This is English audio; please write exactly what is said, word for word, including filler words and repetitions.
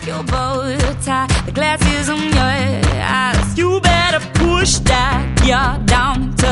like your bow tie, the glasses on your eyes. You better push that, you're down to